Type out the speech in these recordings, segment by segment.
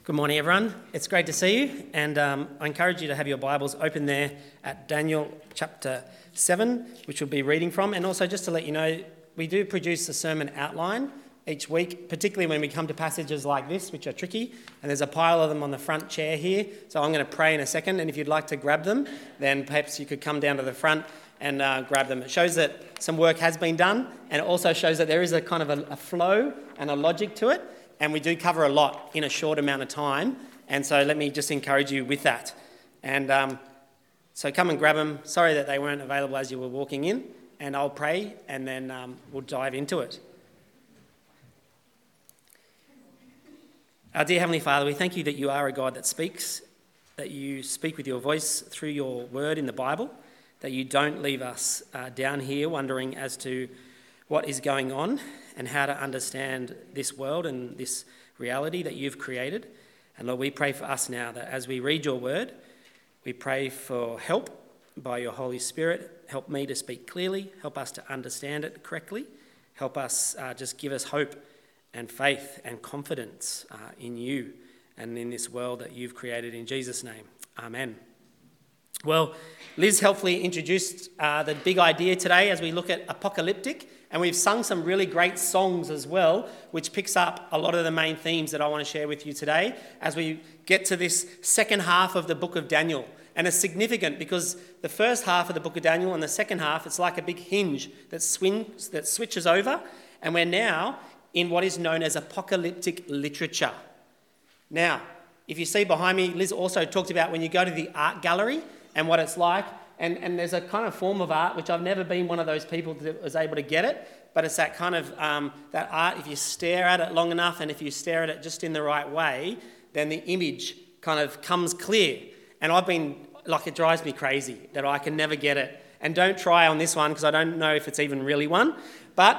Good morning, everyone. It's great to see you, and I encourage you to have your Bibles open there at Daniel chapter 7, which we'll be reading from. And also, just to let you know, we do produce a sermon outline each week, particularly when we come to passages like this, which are tricky, and there's a pile of them on the front chair here. So I'm going to pray in a second, and if you'd like to grab them, then perhaps you could come down to the front and grab them. It shows that some work has been done, and it also shows that there is a kind of a flow and a logic to it. And we do cover a lot in a short amount of time. And so let me just encourage you with that. And so come and grab them. Sorry that they weren't available as you were walking in. And I'll pray and then we'll dive into it. Our dear Heavenly Father, we thank you that you are a God that speaks, that you speak with your voice through your word in the Bible, that you don't leave us down here wondering as to what is going on and how to understand this world and this reality that you've created. And Lord, we pray for us now that as we read your word, we pray for help by your Holy Spirit. Help me to speak clearly. Help us to understand it correctly. Help us, just give us hope and faith and confidence in you and in this world that you've created in Jesus' name. Amen. Well, Liz helpfully introduced the big idea today as we look at apocalyptic. And we've sung some really great songs as well, which picks up a lot of the main themes that I want to share with you today as we get to this second half of the book of Daniel. And it's significant because the first half of the book of Daniel and the second half, it's like a big hinge that switches over. And we're now in what is known as apocalyptic literature. Now, if you see behind me, Liz also talked about when you go to the art gallery and what it's like. And there's a kind of form of art, which I've never been one of those people that was able to get it, but it's that kind of, that art, if you stare at it long enough and if you stare at it just in the right way, then the image kind of comes clear. And I've been, it drives me crazy that I can never get it. And don't try on this one because I don't know if it's even really one. But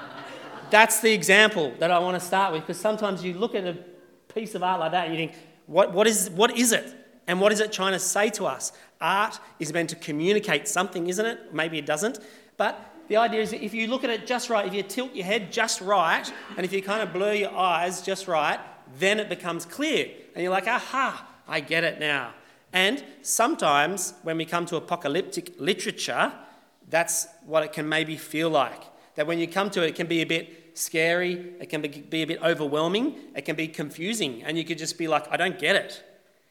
that's the example that I want to start with, because sometimes you look at a piece of art like that and you think, what is it? And what is it trying to say to us? Art is meant to communicate something, isn't it? Maybe it doesn't. But the idea is that if you look at it just right, if you tilt your head just right, and if you kind of blur your eyes just right, then it becomes clear. And you're like, aha, I get it now. And sometimes when we come to apocalyptic literature, that's what it can maybe feel like. That when you come to it, it can be a bit scary, it can be a bit overwhelming, it can be confusing, and you could just be like, I don't get it.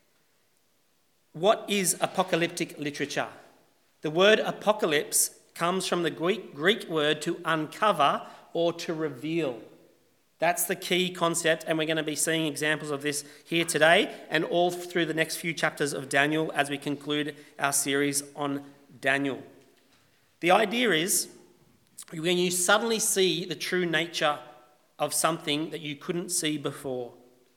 What is apocalyptic literature? The word apocalypse comes from the Greek word to uncover or to reveal. That's the key concept, and we're going to be seeing examples of this here today and all through the next few chapters of Daniel as we conclude our series on Daniel. The idea is when you suddenly see the true nature of something that you couldn't see before.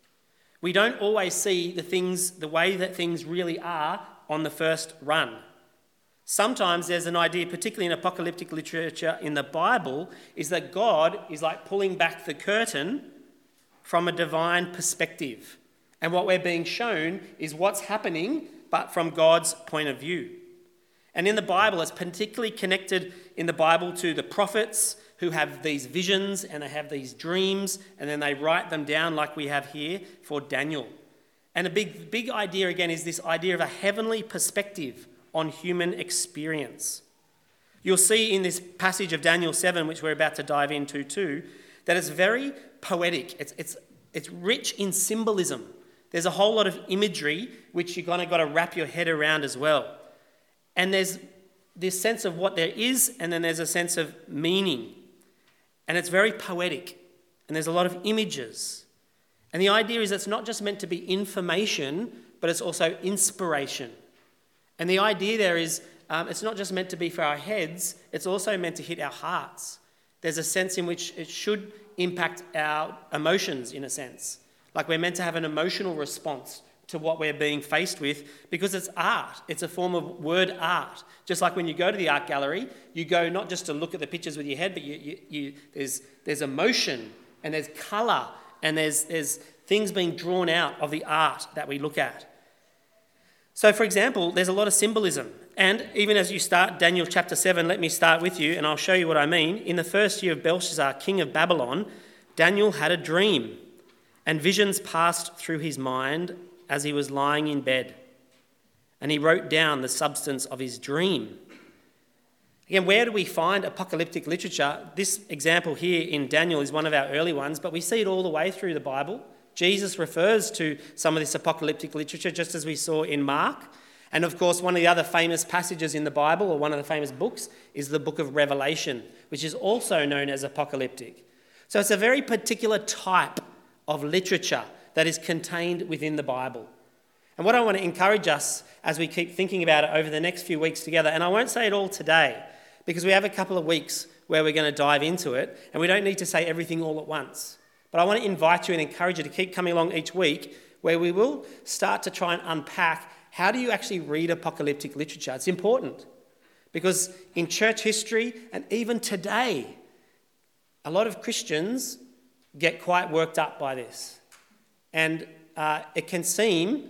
We don't always see the way that things really are on the first run. Sometimes there's an idea, particularly in apocalyptic literature in the Bible, is that God is like pulling back the curtain from a divine perspective. And what we're being shown is what's happening, but from God's point of view. And in the Bible, it's particularly connected in the Bible to the prophets who have these visions and they have these dreams and then they write them down like we have here for Daniel. And a big idea again is this idea of a heavenly perspective on human experience. You'll see in this passage of Daniel 7, which we're about to dive into too, that it's very poetic. It's rich in symbolism. There's a whole lot of imagery which you kind of got to wrap your head around as well. And there's this sense of what there is, and then there's a sense of meaning. And it's very poetic, and there's a lot of images. And the idea is it's not just meant to be information, but it's also inspiration. And the idea there is it's not just meant to be for our heads, it's also meant to hit our hearts. There's a sense in which it should impact our emotions, in a sense. Like we're meant to have an emotional response to what we're being faced with because it's art. It's a form of word art. Just like when you go to the art gallery, you go not just to look at the pictures with your head, but there's emotion and there's colour and there's things being drawn out of the art that we look at. So, for example, there's a lot of symbolism. And even as you start Daniel chapter 7, let me start with you and I'll show you what I mean. In the first year of Belshazzar, king of Babylon, Daniel had a dream. And visions passed through his mind as he was lying in bed. And he wrote down the substance of his dream. Again, where do we find apocalyptic literature? This example here in Daniel is one of our early ones, but we see it all the way through the Bible. Jesus refers to some of this apocalyptic literature, just as we saw in Mark. And of course, one of the other famous passages in the Bible, or one of the famous books, is the book of Revelation, which is also known as apocalyptic. So it's a very particular type of literature that is contained within the Bible. And what I want to encourage us as we keep thinking about it over the next few weeks together, and I won't say it all today, because we have a couple of weeks where we're going to dive into it, and we don't need to say everything all at once. But I want to invite you and encourage you to keep coming along each week, where we will start to try and unpack how do you actually read apocalyptic literature. It's important, because in church history and even today, a lot of Christians get quite worked up by this. And it can seem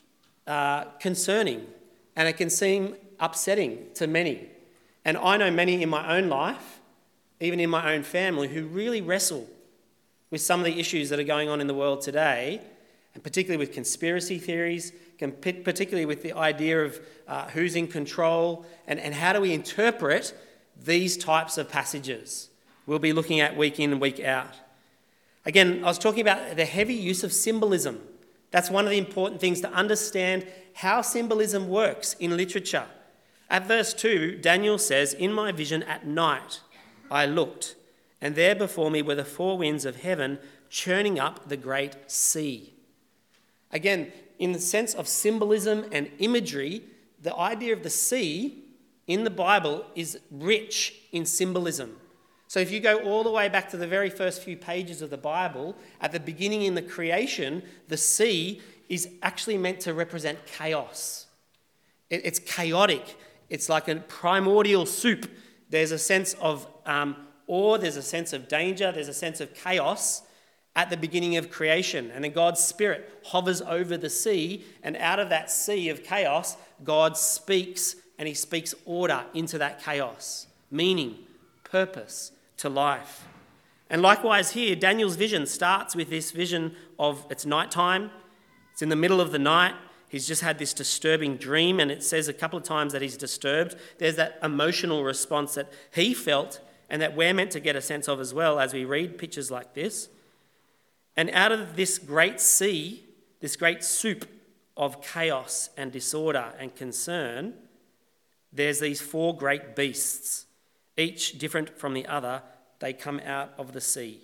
concerning, and it can seem upsetting to many. And I know many in my own life, even in my own family, who really wrestle with some of the issues that are going on in the world today, and particularly with conspiracy theories, particularly with the idea of who's in control, and how do we interpret these types of passages. We'll be looking at week in and week out. Again, I was talking about the heavy use of symbolism. That's one of the important things, to understand how symbolism works in literature. At verse 2, Daniel says, "In my vision at night I looked, and there before me were the four winds of heaven churning up the great sea." Again, in the sense of symbolism and imagery, the idea of the sea in the Bible is rich in symbolism. So if you go all the way back to the very first few pages of the Bible, at the beginning in the creation, the sea is actually meant to represent chaos. It's chaotic. It's like a primordial soup. There's a sense of awe, there's a sense of danger, there's a sense of chaos at the beginning of creation. And then God's Spirit hovers over the sea, and out of that sea of chaos, God speaks, and he speaks order into that chaos, meaning, purpose to life. And likewise here, Daniel's vision starts with this vision of it's nighttime, it's in the middle of the night, he's just had this disturbing dream, and it says a couple of times that he's disturbed. There's that emotional response that he felt and that we're meant to get a sense of as well as we read pictures like this. And out of this great sea, this great soup of chaos and disorder and concern, there's these four great beasts, each different from the other. They come out of the sea.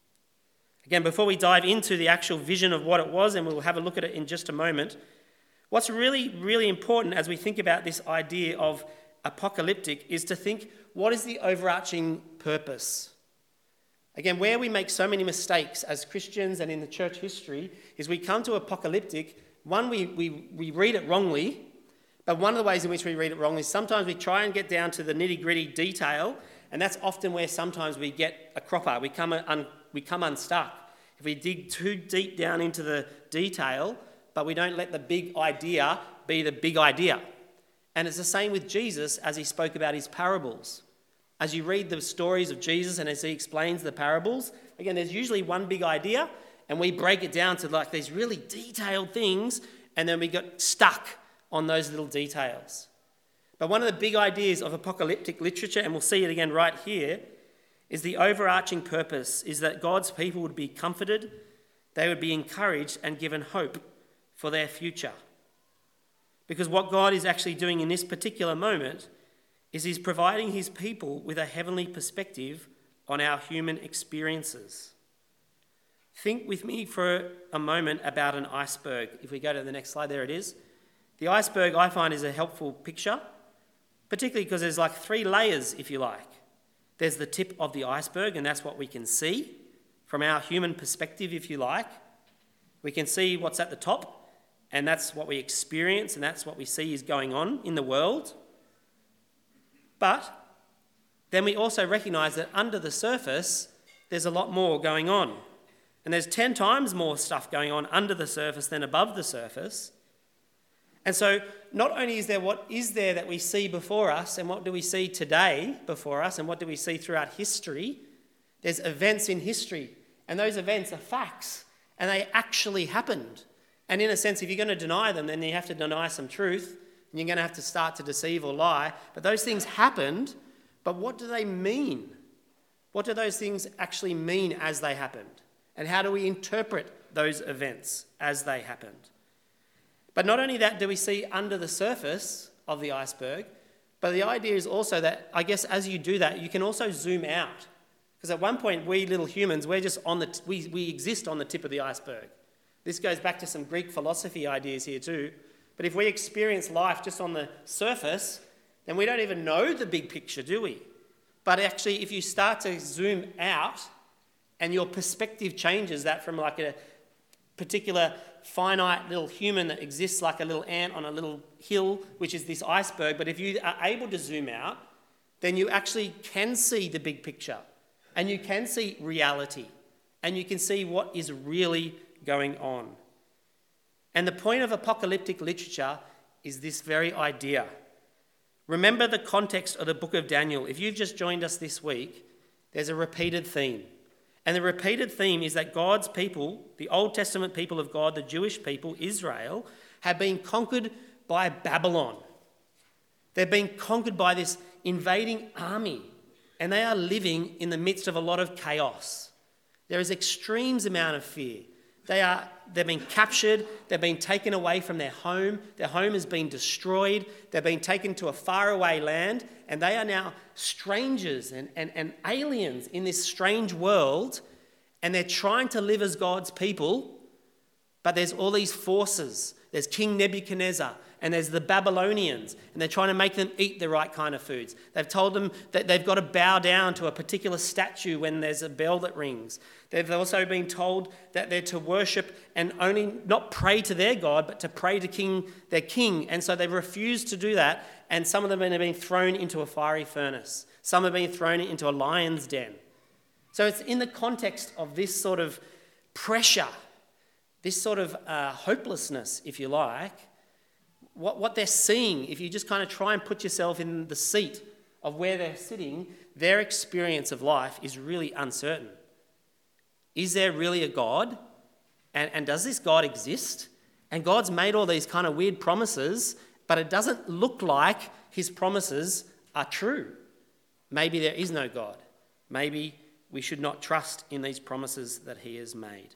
Again, before we dive into the actual vision of what it was, and we'll have a look at it in just a moment, what's really, really important as we think about this idea of apocalyptic is to think, what is the overarching purpose? Again, where we make so many mistakes as Christians and in the church history is we come to apocalyptic. One, we read it wrongly, but one of the ways in which we read it wrongly is sometimes we try and get down to the nitty-gritty detail, and that's often where sometimes we get a cropper. We come unstuck. If we dig too deep down into the detail, but we don't let the big idea be the big idea. And it's the same with Jesus as he spoke about his parables. As you read the stories of Jesus and as he explains the parables, again, there's usually one big idea, and we break it down to like these really detailed things, and then we get stuck on those little details. But one of the big ideas of apocalyptic literature, and we'll see it again right here, is the overarching purpose is that God's people would be comforted, they would be encouraged and given hope for their future. Because what God is actually doing in this particular moment is he's providing his people with a heavenly perspective on our human experiences. Think with me for a moment about an iceberg. If we go to the next slide, there it is. The iceberg, I find, is a helpful picture, particularly because there's like three layers, if you like. There's the tip of the iceberg, and that's what we can see from our human perspective, if you like. We can see what's at the top, and that's what we experience, and that's what we see is going on in the world. But then we also recognise that under the surface, there's a lot more going on. And there's 10 times more stuff going on under the surface than above the surface. And so not only is there what is there that we see before us, and what do we see today before us, and what do we see throughout history, there's events in history, and those events are facts, and they actually happened. And in a sense, if you're going to deny them, then you have to deny some truth, and you're going to have to start to deceive or lie. But those things happened, but what do they mean? What do those things actually mean as they happened? And how do we interpret those events as they happened? But not only that do we see under the surface of the iceberg, but the idea is also that, I guess, as you do that, you can also zoom out. Because at one point, we little humans, we're just we exist on the tip of the iceberg. This goes back to some Greek philosophy ideas here too. But if we experience life just on the surface, then we don't even know the big picture, do we? But actually, if you start to zoom out and your perspective changes that from like a particular finite little human that exists like a little ant on a little hill, which is this iceberg, but if you are able to zoom out, then you actually can see the big picture and you can see reality and you can see what is really going on. And the point of apocalyptic literature is this very idea. Remember the context of the book of Daniel. If you've just joined us this week, there's a repeated theme. And the repeated theme is that God's people, the Old Testament people of God, the Jewish people, Israel, have been conquered by Babylon. They've been conquered by this invading army, and they are living in the midst of a lot of chaos. There is extreme amount of fear. They've been captured, they've been taken away from their home has been destroyed, they've been taken to a faraway land, and they are now strangers and aliens in this strange world, and they're trying to live as God's people, but there's all these forces. There's King Nebuchadnezzar, and there's the Babylonians, and they're trying to make them eat the right kind of foods. They've told them that they've got to bow down to a particular statue when there's a bell that rings. They've also been told that they're to worship and only not pray to their God, but to pray to their king. And so they've refused to do that, and some of them have been thrown into a fiery furnace. Some have been thrown into a lion's den. So it's in the context of this sort of pressure, this sort of hopelessness, if you like, what they're seeing, if you just kind of try and put yourself in the seat of where they're sitting, their experience of life is really uncertain. Is there really a God? And does this God exist? And God's made all these kind of weird promises, but it doesn't look like his promises are true. Maybe there is no God. Maybe we should not trust in these promises that he has made.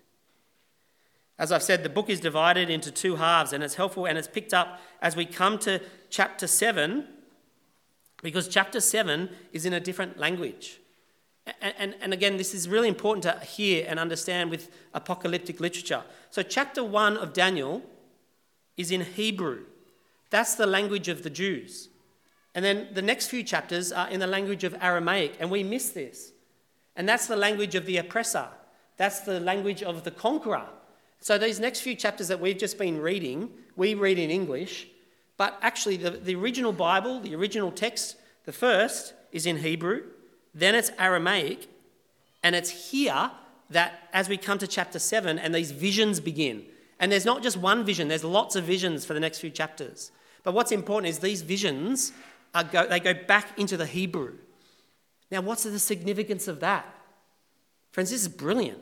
As I've said, the book is divided into two halves, and it's helpful, and it's picked up as we come to chapter 7, because chapter 7 is in a different language. And again, this is really important to hear and understand with apocalyptic literature. So chapter 1 of Daniel is in Hebrew. That's the language of the Jews. And then the next few chapters are in the language of Aramaic, and we miss this. And that's the language of the oppressor. That's the language of the conqueror. So these next few chapters that we've just been reading, we read in English, but actually the original Bible, the original text, the first is in Hebrew, then it's Aramaic, and it's here that as we come to chapter 7 and these visions begin. And there's not just one vision, there's lots of visions for the next few chapters. But what's important is these visions, they go back into the Hebrew. Now, what's the significance of that? Friends, this is brilliant.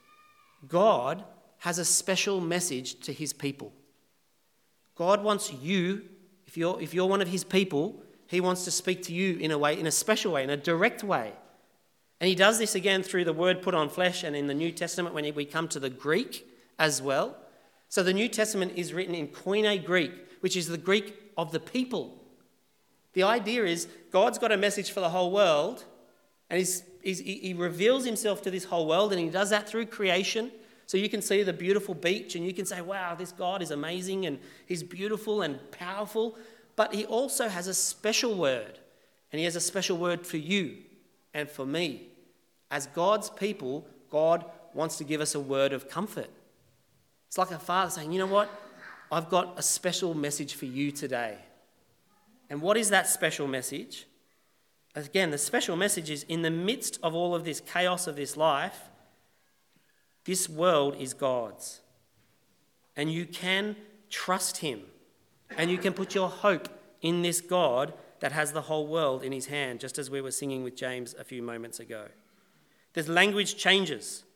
God has a special message to his people. God wants you, if you're one of his people, he wants to speak to you in a way, in a special way, in a direct way. And he does this again through the word put on flesh and in the New Testament when we come to the Greek as well. So the New Testament is written in Koine Greek, which is the Greek of the people. The idea is God's got a message for the whole world, and he reveals himself to this whole world, and he does that through creation. So you can see the beautiful beach and you can say, wow, this God is amazing and he's beautiful and powerful. But he also has a special word, and he has a special word for you and for me. As God's people, God wants to give us a word of comfort. It's like a father saying, you know what? I've got a special message for you today. And what is that special message? Again, the special message is in the midst of all of this chaos of this life, this world is God's, and you can trust him, and you can put your hope in this God that has the whole world in his hand, just as we were singing with James a few moments ago. There's language changes.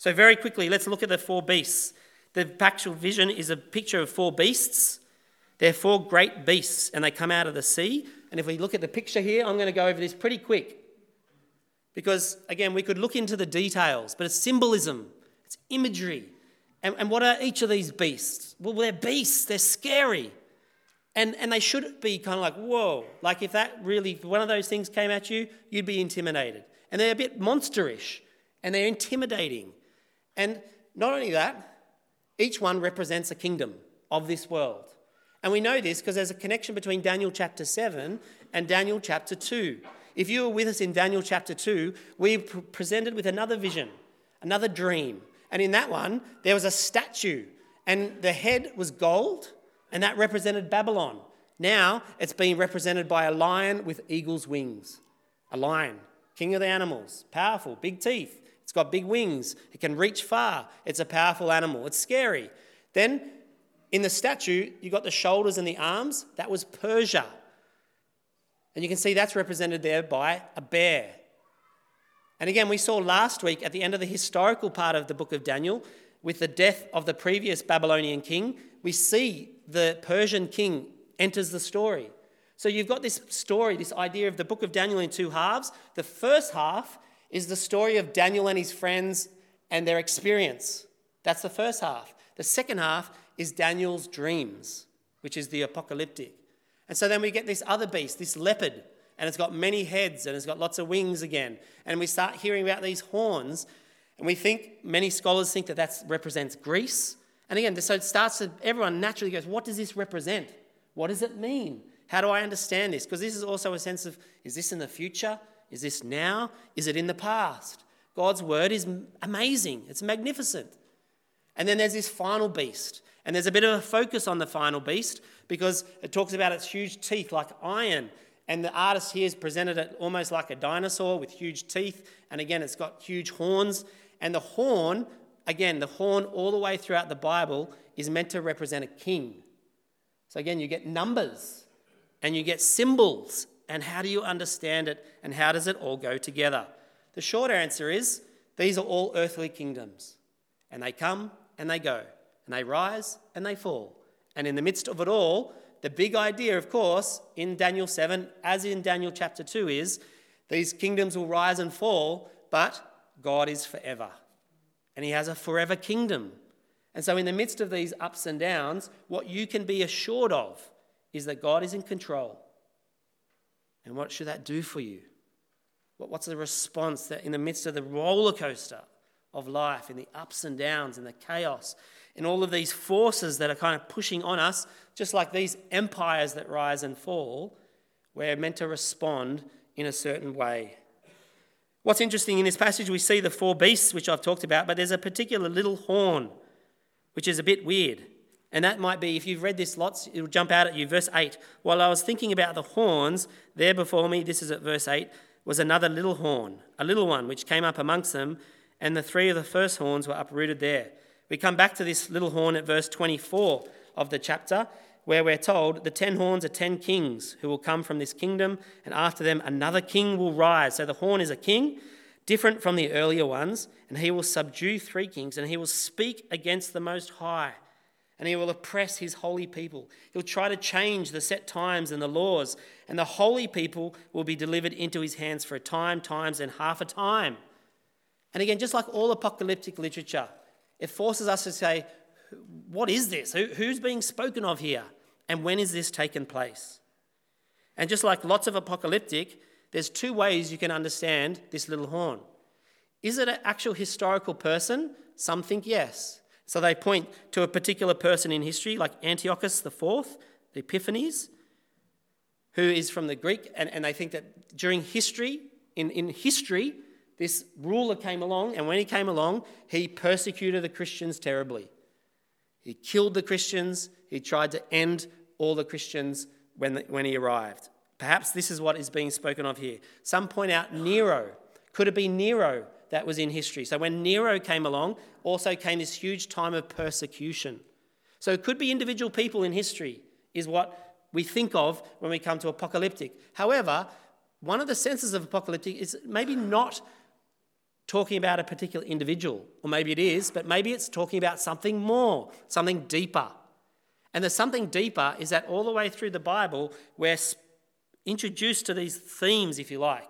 So very quickly, let's look at the four beasts. The actual vision is a picture of four beasts. They're four great beasts, and they come out of the sea. And if we look at the picture here, I'm going to go over this pretty quick. Because, again, we could look into the details, but it's symbolism, it's imagery. And what are each of these beasts? Well, they're beasts, they're scary. And they should be kind of like, whoa. Like if one of those things came at you, you'd be intimidated. And they're a bit monsterish, and they're intimidating. And not only that, each one represents a kingdom of this world. And we know this because there's a connection between Daniel chapter 7 and Daniel chapter 2. If you were with us in Daniel chapter 2, we were presented with another vision, another dream. And in that one, there was a statue, and the head was gold, and that represented Babylon. Now it's being represented by a lion with eagle's wings. A lion, king of the animals, powerful, big teeth. It's got big wings. It can reach far. It's a powerful animal. It's scary. Then in the statue, you got the shoulders and the arms. That was Persia. And you can see that's represented there by a bear. And again, we saw last week at the end of the historical part of the book of Daniel, with the death of the previous Babylonian king, we see the Persian king enters the story. So you've got this story, this idea of the book of Daniel in two halves. The first half is the story of Daniel and his friends and their experience. That's the first half. The second half is Daniel's dreams, which is the apocalyptic. And so then we get this other beast, this leopard, and it's got many heads and it's got lots of wings again. And we start hearing about these horns, and many scholars think that represents Greece. And again, so it starts to, everyone naturally goes, what does this represent? What does it mean? How do I understand this? Because this is also a sense of, is this in the future? Is this now? Is it in the past? God's word is amazing. It's magnificent. And then there's this final beast. And there's a bit of a focus on the final beast because it talks about its huge teeth like iron. And the artist here has presented it almost like a dinosaur with huge teeth. And again, it's got huge horns. And the horn all the way throughout the Bible is meant to represent a king. So again, you get numbers and you get symbols. And how do you understand it? And how does it all go together? The short answer is these are all earthly kingdoms. And they come and they go. And they rise and they fall. And in the midst of it all, the big idea, of course, in Daniel 7, as in Daniel chapter 2, is these kingdoms will rise and fall, but God is forever. And he has a forever kingdom. And so in the midst of these ups and downs, what you can be assured of is that God is in control. And what should that do for you? What's the response that in the midst of the roller coaster of life, in the ups and downs, in the chaos, in all of these forces that are kind of pushing on us, just like these empires that rise and fall, we're meant to respond in a certain way. What's interesting in this passage, we see the four beasts, which I've talked about, but there's a particular little horn, which is a bit weird. And that might be, if you've read this lots, it'll jump out at you. Verse 8, while I was thinking about the horns, there before me, this is at verse 8, was another little horn, a little one, which came up amongst them, and the three of the first horns were uprooted there. We come back to this little horn at verse 24 of the chapter, where we're told the 10 horns are 10 kings who will come from this kingdom, and after them another king will rise. So the horn is a king, different from the earlier ones, and he will subdue 3 kings, and he will speak against the Most High, and he will oppress his holy people. He'll try to change the set times and the laws, and the holy people will be delivered into his hands for a time, times, and half a time. And again, just like all apocalyptic literature, it forces us to say, what is this? Who's being spoken of here? And when is this taken place? And just like lots of apocalyptic, there's 2 ways you can understand this little horn. Is it an actual historical person? Some think yes. So they point to a particular person in history, like Antiochus IV, the Epiphanes, who is from the Greek, and they think that during history, in history, this ruler came along, and when he came along, he persecuted the Christians terribly. He killed the Christians. He tried to end all the Christians when he arrived. Perhaps this is what is being spoken of here. Some point out Nero. Could it be Nero that was in history? So when Nero came along, also came this huge time of persecution. So it could be individual people in history is what we think of when we come to apocalyptic. However, one of the senses of apocalyptic is maybe not talking about a particular individual, or maybe it is, but maybe it's talking about something more, something deeper. And the something deeper is that all the way through the Bible, we're introduced to these themes, if you like.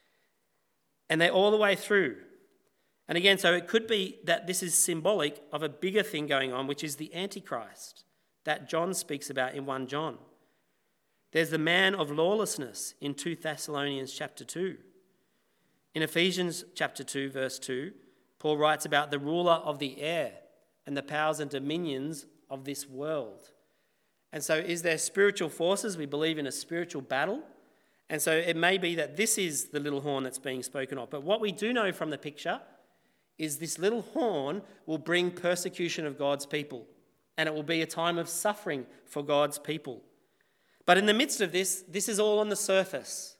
And they're all the way through. And again, so it could be that this is symbolic of a bigger thing going on, which is the Antichrist that John speaks about in 1 John. There's the man of lawlessness in 2 Thessalonians chapter 2. In Ephesians chapter 2, verse 2, Paul writes about the ruler of the air and the powers and dominions of this world. And so is there spiritual forces? We believe in a spiritual battle. And so it may be that this is the little horn that's being spoken of. But what we do know from the picture is this little horn will bring persecution of God's people. And it will be a time of suffering for God's people. But in the midst of this is all on the surface.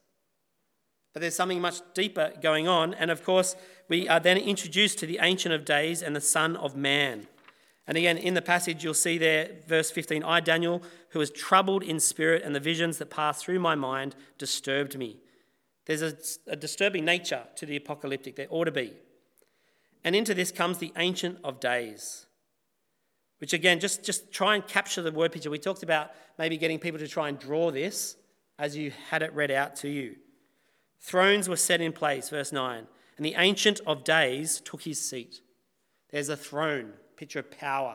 But there's something much deeper going on. And of course, we are then introduced to the Ancient of Days and the Son of Man. And again, in the passage, you'll see there, verse 15, I, Daniel, who was troubled in spirit, and the visions that passed through my mind disturbed me. There's a disturbing nature to the apocalyptic. There ought to be. And into this comes the Ancient of Days, which again, just try and capture the word picture. We talked about maybe getting people to try and draw this as you had it read out to you. Thrones were set in place, verse 9, and the Ancient of Days took his seat. There's a throne, picture of power.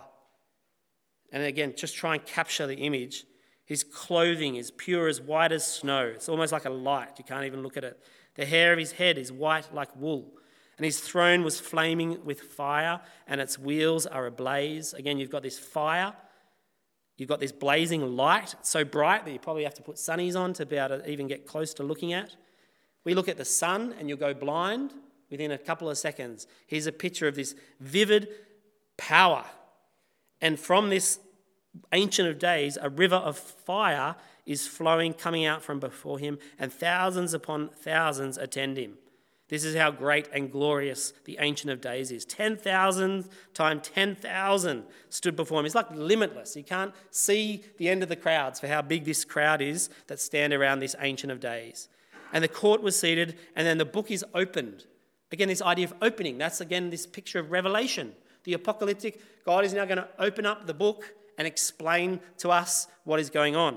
And again, just try and capture the image. His clothing is pure as white as snow. It's almost like a light. You can't even look at it. The hair of his head is white like wool. And his throne was flaming with fire, and its wheels are ablaze. Again, you've got this fire. You've got this blazing light, so bright that you probably have to put sunnies on to be able to even get close to looking at. We look at the sun and you'll go blind within a couple of seconds. Here's a picture of this vivid power. And from this Ancient of Days, a river of fire is flowing, coming out from before him, and thousands upon thousands attend him. This is how great and glorious the Ancient of Days is. 10,000 times 10,000 stood before him. It's like limitless. You can't see the end of the crowds for how big this crowd is that stand around this Ancient of Days. And the court was seated, and then the book is opened. Again, this idea of opening, that's again this picture of Revelation. The apocalyptic, God is now going to open up the book and explain to us what is going on.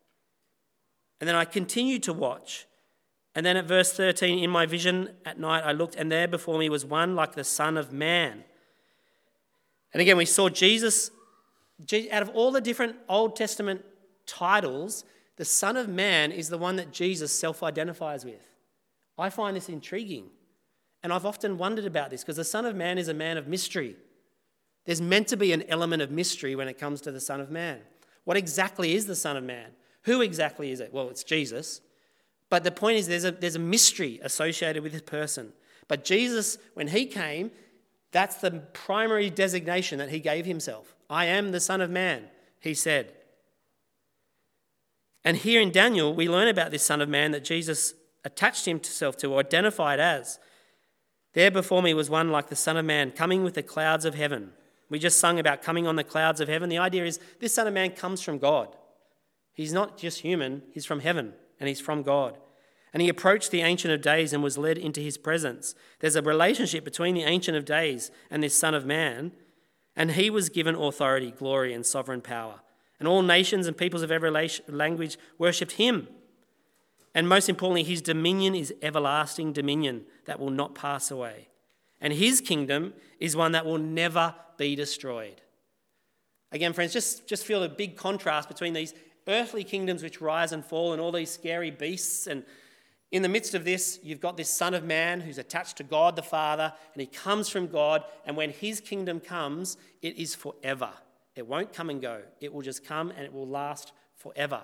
And then I continued to watch. And then at verse 13, in my vision at night I looked, and there before me was one like the Son of Man. And again, we saw Jesus, out of all the different Old Testament titles, the Son of Man is the one that Jesus self-identifies with. I find this intriguing. And I've often wondered about this because the Son of Man is a man of mystery. There's meant to be an element of mystery when it comes to the Son of Man. What exactly is the Son of Man? Who exactly is it? Well, it's Jesus. But the point is there's a mystery associated with this person. But Jesus, when he came, that's the primary designation that he gave himself. I am the Son of Man, he said. And here in Daniel, we learn about this Son of Man that Jesus attached himself to or identified as. There before me was one like the Son of Man coming with the clouds of heaven. We just sung about coming on the clouds of heaven. The idea is this Son of Man comes from God. He's not just human, he's from heaven and he's from God. And he approached the Ancient of Days and was led into his presence. There's a relationship between the Ancient of Days and this Son of Man, and he was given authority, glory, and sovereign power. And all nations and peoples of every language worshipped him. And most importantly, his dominion is everlasting dominion that will not pass away. And his kingdom is one that will never be destroyed. Again, friends, just feel a big contrast between these earthly kingdoms which rise and fall and all these scary beasts. And in the midst of this, you've got this Son of Man who's attached to God the Father, and he comes from God. And when his kingdom comes, it is forever. It won't come and go. It will just come and it will last forever.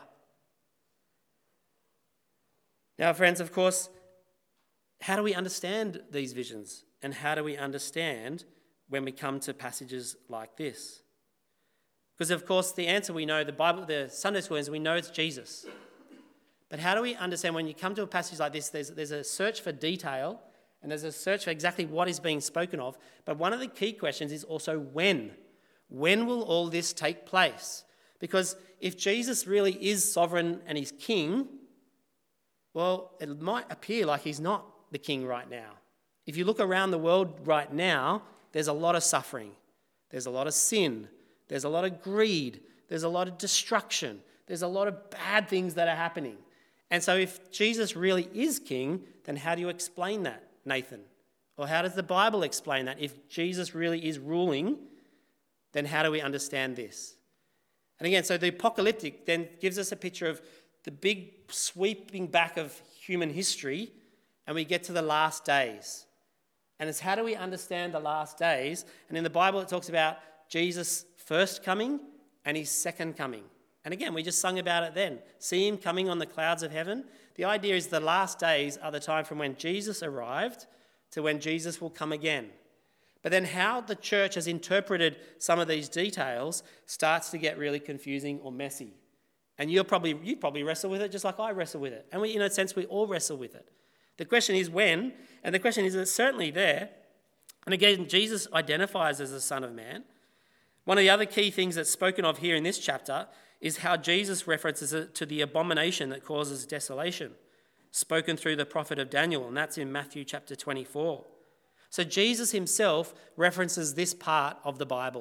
Now, friends, of course, how do we understand these visions? And how do we understand when we come to passages like this? Because, of course, the answer we know, the Bible, the Sunday school answer, we know it's Jesus. But how do we understand when you come to a passage like this, there's a search for detail and there's a search for exactly what is being spoken of. But one of the key questions is also when. When will all this take place? Because if Jesus really is sovereign and he's king, well, it might appear like he's not the king right now. If you look around the world right now, there's a lot of suffering. There's a lot of sin. There's a lot of greed. There's a lot of destruction. There's a lot of bad things that are happening. And so if Jesus really is king, then how do you explain that, Nathan? Or how does the Bible explain that? If Jesus really is ruling, then how do we understand this? And again, so the apocalyptic then gives us a picture of the big sweeping back of human history, and we get to the last days. And it's how do we understand the last days? And in the Bible, it talks about Jesus' first coming and his second coming. And again, we just sung about it then. See him coming on the clouds of heaven. The idea is the last days are the time from when Jesus arrived to when Jesus will come again. But then how the church has interpreted some of these details starts to get really confusing or messy. And you probably wrestle with it just like I wrestle with it. And in a sense, we all wrestle with it. The question is when, and the question is it's certainly there. And again, Jesus identifies as the Son of Man. One of the other key things that's spoken of here in this chapter is how Jesus references it to the abomination that causes desolation, spoken through the prophet of Daniel, and that's in Matthew chapter 24. So Jesus himself references this part of the Bible,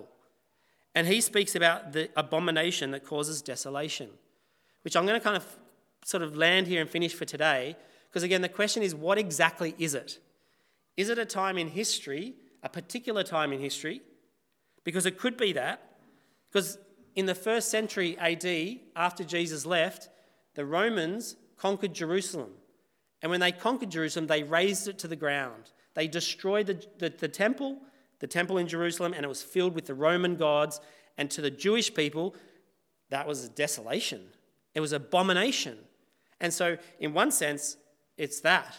and he speaks about the abomination that causes desolation, which I'm going to kind of sort of land here and finish for today, because again, the question is, what exactly is it? Is it a time in history, a particular time in history? Because it could be that, because in the 1st century AD, after Jesus left, the Romans conquered Jerusalem. And when they conquered Jerusalem, they razed it to the ground. They destroyed the temple in Jerusalem, and it was filled with the Roman gods. And to the Jewish people, that was a desolation. It was abomination. And so, in one sense, it's that.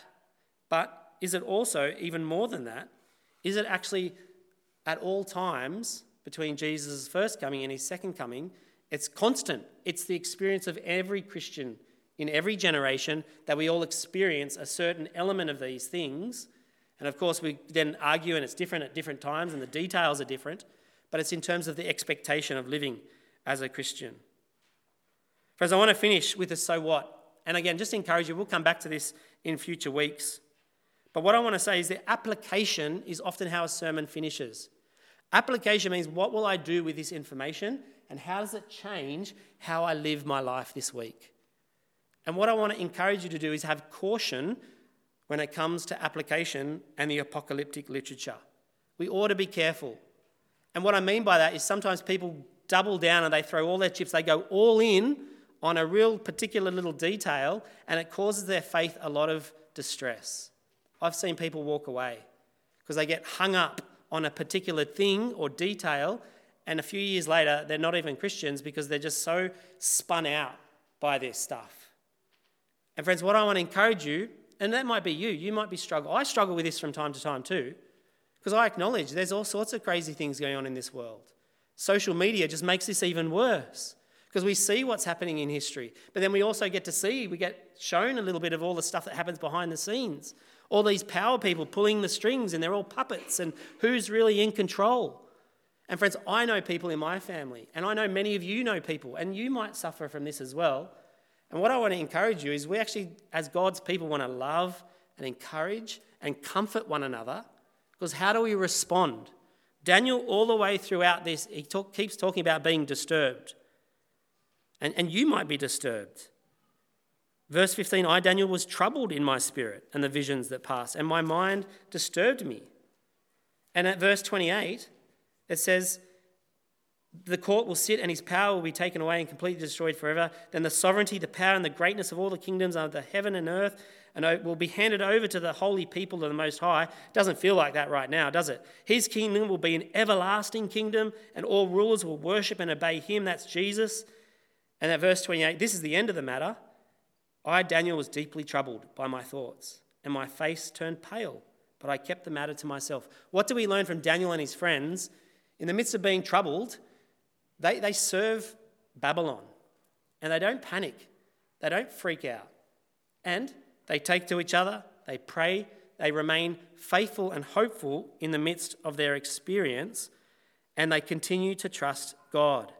But is it also even more than that? Is it actually at all times between Jesus' first coming and his second coming? It's constant. It's the experience of every Christian in every generation that we all experience a certain element of these things. And of course, we then argue, and it's different at different times, and the details are different, but it's in terms of the expectation of living as a Christian. Friends, I want to finish with a so what. And again, just encourage you, we'll come back to this in future weeks. But what I want to say is the application is often how a sermon finishes. Application means what will I do with this information, and how does it change how I live my life this week? And what I want to encourage you to do is have caution when it comes to application and the apocalyptic literature. We ought to be careful. And what I mean by that is sometimes people double down and they throw all their chips, they go all in on a real particular little detail, and it causes their faith a lot of distress. I've seen people walk away because they get hung up on a particular thing or detail, and a few years later they're not even Christians because they're just so spun out by this stuff. And friends, what I want to encourage you, and that might be you might be struggling. I struggle with this from time to time too, because I acknowledge there's all sorts of crazy things going on in this world. Social media just makes this even worse because we see what's happening in history, but then we also get shown a little bit of all the stuff that happens behind the scenes. All these power people pulling the strings, and they're all puppets, and who's really in control? And friends, I know people in my family, and I know many of you know people, and you might suffer from this as well. And what I want to encourage you is we actually, as God's people, want to love and encourage and comfort one another, because how do we respond? Daniel, all the way throughout this, he keeps talking about being disturbed. And you might be disturbed. Verse 15, I, Daniel, was troubled in my spirit and the visions that passed, and my mind disturbed me. And at verse 28, it says, the court will sit and his power will be taken away and completely destroyed forever. Then the sovereignty, the power and the greatness of all the kingdoms under heaven and earth and will be handed over to the holy people of the Most High. Doesn't feel like that right now, does it? His kingdom will be an everlasting kingdom, and all rulers will worship and obey him. That's Jesus. And at verse 28, this is the end of the matter. I, Daniel, was deeply troubled by my thoughts, and my face turned pale, but I kept the matter to myself. What do we learn from Daniel and his friends? In the midst of being troubled, they serve Babylon, and they don't panic. They don't freak out. And they take to each other, they pray, they remain faithful and hopeful in the midst of their experience, and they continue to trust God.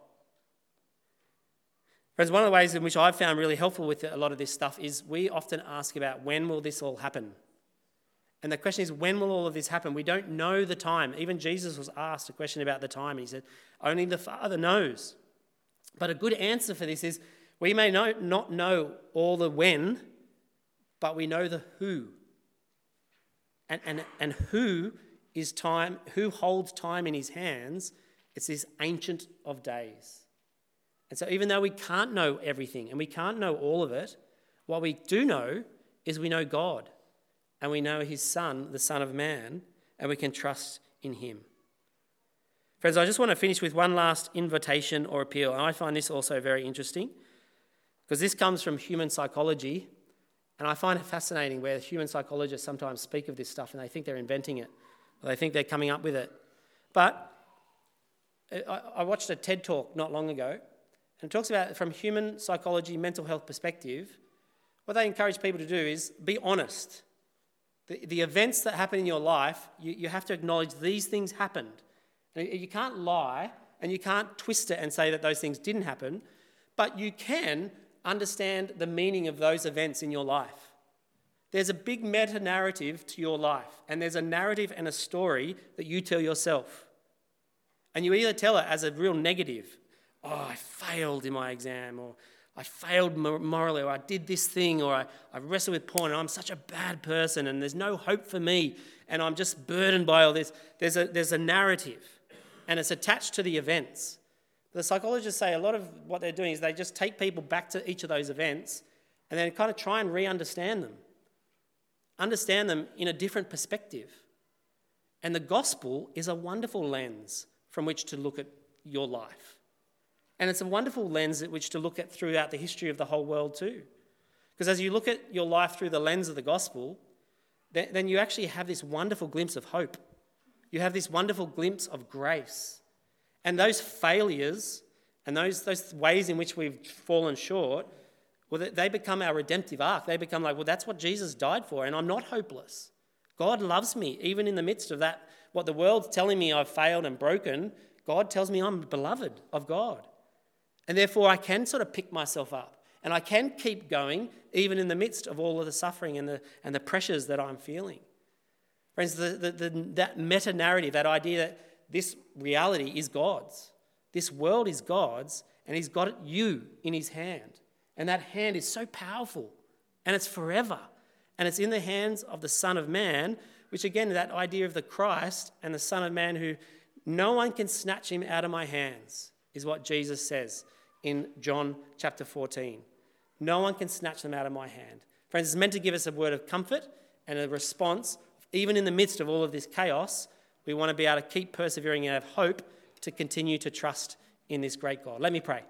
Friends, one of the ways in which I've found really helpful with a lot of this stuff is we often ask about when will this all happen? And the question is, when will all of this happen? We don't know the time. Even Jesus was asked a question about the time, and he said, only the Father knows. But a good answer for this is, we may not know all the when, but we know the who. And who is time, who holds time in his hands? It's this Ancient of Days. And so even though we can't know everything and we can't know all of it, what we do know is we know God and we know his Son, the Son of Man, and we can trust in him. Friends, I just want to finish with one last invitation or appeal. And I find this also very interesting because this comes from human psychology. And I find it fascinating where human psychologists sometimes speak of this stuff and they think they're inventing it, or they think they're coming up with it. But I watched a TED talk not long ago, and it talks about, from human psychology, mental health perspective, what they encourage people to do is be honest. The events that happen in your life, you have to acknowledge these things happened. And you can't lie, and you can't twist it and say that those things didn't happen, but you can understand the meaning of those events in your life. There's a big meta-narrative to your life, and there's a narrative and a story that you tell yourself. And you either tell it as a real negative, oh, I failed in my exam, or I failed morally, or I did this thing, or I wrestled with porn, and I'm such a bad person, and there's no hope for me, and I'm just burdened by all this. There's a narrative, and it's attached to the events. The psychologists say a lot of what they're doing is they just take people back to each of those events and then kind of try and re-understand them. Understand them in a different perspective. And the gospel is a wonderful lens from which to look at your life. And it's a wonderful lens at which to look at throughout the history of the whole world too. Because as you look at your life through the lens of the gospel, then you actually have this wonderful glimpse of hope. You have this wonderful glimpse of grace. And those failures and those ways in which we've fallen short, well, they become our redemptive arc. They become like, well, that's what Jesus died for, and I'm not hopeless. God loves me, even in the midst of that, what the world's telling me I've failed and broken, God tells me I'm beloved of God. And therefore I can sort of pick myself up, and I can keep going, even in the midst of all of the suffering and the pressures that I'm feeling. Friends, that meta-narrative, that idea that this reality is God's. This world is God's, and he's got you in his hand. And that hand is so powerful, and it's forever. And it's in the hands of the Son of Man, which again, that idea of the Christ and the Son of Man who no one can snatch him out of my hands, is what Jesus says in John chapter 14. No one can snatch them out of my hand. Friends, it's meant to give us a word of comfort and a response, even in the midst of all of this chaos. We want to be able to keep persevering and have hope to continue to trust in this great God. Let me pray.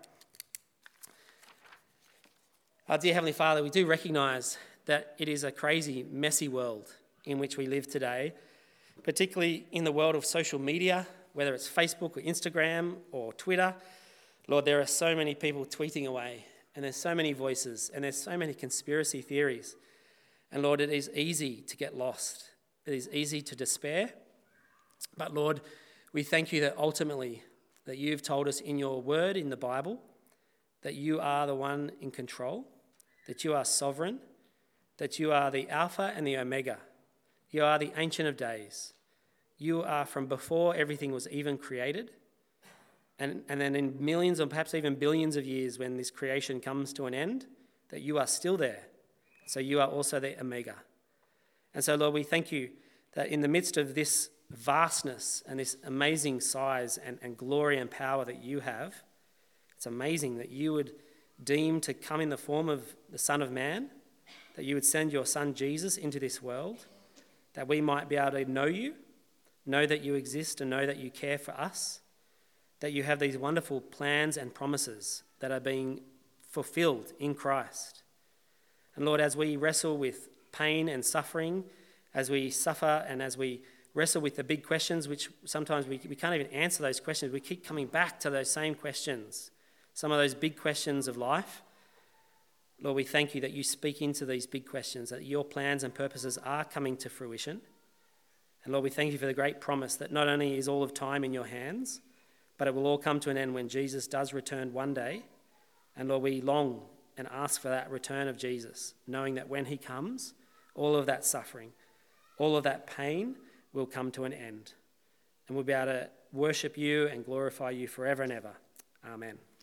Our dear Heavenly Father, we do recognise that it is a crazy, messy world in which we live today, particularly in the world of social media, whether it's Facebook or Instagram or Twitter. Lord, there are so many people tweeting away, and there's so many voices, and there's so many conspiracy theories. And Lord, it is easy to get lost. It is easy to despair. But Lord, we thank you that ultimately that you've told us in your word in the Bible that you are the one in control, that you are sovereign, that you are the Alpha and the Omega. You are the Ancient of Days. You are from before everything was even created. And then in millions or perhaps even billions of years when this creation comes to an end, that you are still there. So you are also the Omega. And so, Lord, we thank you that in the midst of this vastness and this amazing size and glory and power that you have, it's amazing that you would deem to come in the form of the Son of Man, that you would send your Son Jesus into this world, that we might be able to know that you exist and know that you care for us, that you have these wonderful plans and promises that are being fulfilled in Christ. And Lord, as we wrestle with pain and suffering, as we suffer and as we wrestle with the big questions, which sometimes we can't even answer those questions. We keep coming back to those same questions, some of those big questions of life. Lord, we thank you that you speak into these big questions, that your plans and purposes are coming to fruition. And Lord, we thank you for the great promise that not only is all of time in your hands, but it will all come to an end when Jesus does return one day. And Lord, we long and ask for that return of Jesus, knowing that when he comes, all of that suffering, all of that pain will come to an end. And we'll be able to worship you and glorify you forever and ever. Amen.